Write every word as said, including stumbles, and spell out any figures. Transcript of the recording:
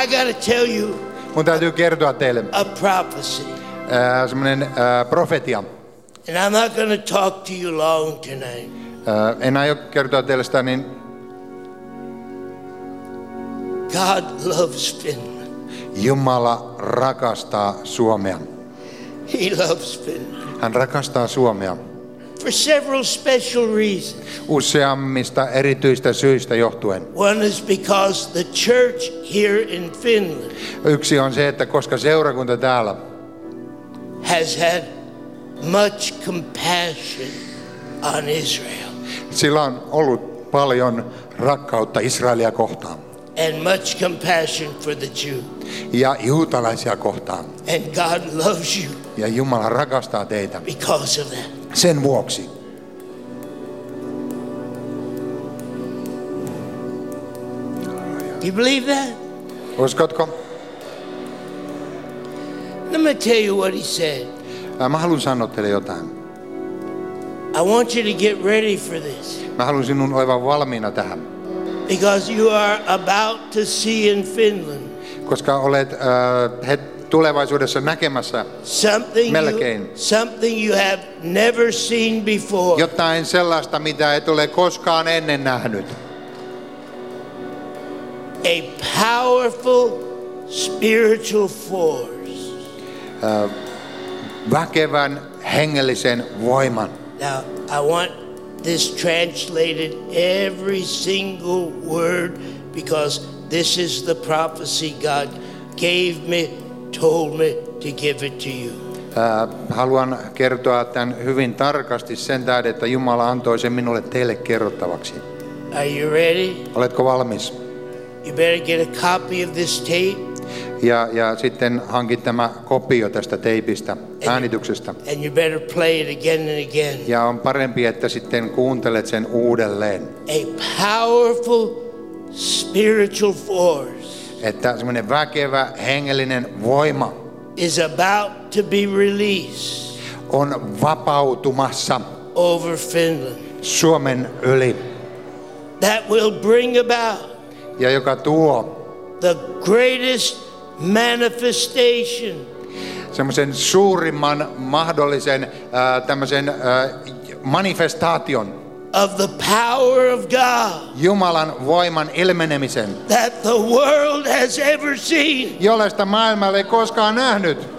I gotta tell you. Mun täytyy kertoa teille a prophecy. Äh, semmoinen äh, profetia. And I'm not going to talk to you long tonight. Äh, en aio kertoa teille sitä, niin God loves Finland. Jumala rakastaa Suomea. He loves Finland. Hän rakastaa Suomea. For several special reasons. Useammista erityistä syistä johtuen. One is because the church here in Finland. Yksi on se, että koska seurakunta täällä has had much compassion on Israel. Sillä on ollut paljon rakkautta Israelia kohtaan. And much compassion for the Jew. Ja juutalaisia kohtaan. And God loves you. Ja Jumala rakastaa teitä. Because of that. Sen vuoksi. You believe that? Uskotko? Let me tell you what he said. Mä haluan sanoa teille jotain. I want you to get ready for this. Mä haluan sinun olevan valmiina tähän. Because you are about to see in Finland. Koska olet äh, het, tulevaisuudessa näkemässä something melkein you, something you have never seen before. Jotain sellaista, mitä et ole koskaan ennen nähnyt. A powerful spiritual force. Äh, väkevän hengellisen voiman. Now, I want this translated every single word because this is the prophecy God gave me, told me to give it to you. Äh, haluan kertoa tämän hyvin tarkasti sen tähden, että Jumala antoi sen minulle teille kerrottavaksi. Are you ready? Oletko valmis? You better get a copy of this tape. Ja, ja sitten hankit tämä kopio tästä teipistä, äänityksestä. And you better play it again and again. Ja on parempi, että sitten kuuntelet sen uudelleen. A powerful spiritual force. Että semmoinen väkevä hengellinen voima is about to be released. On vapautumassa over Finland. Suomen yli. That will bring about. Ja joka tuo the greatest manifestation. Semmoisen suurimman mahdollisen äh, tämmöisen äh, manifestaation. Of the power of God. Jumalan voiman ilmenemisen. That the world has ever seen. Jollaista maailma ei koskaan nähnyt.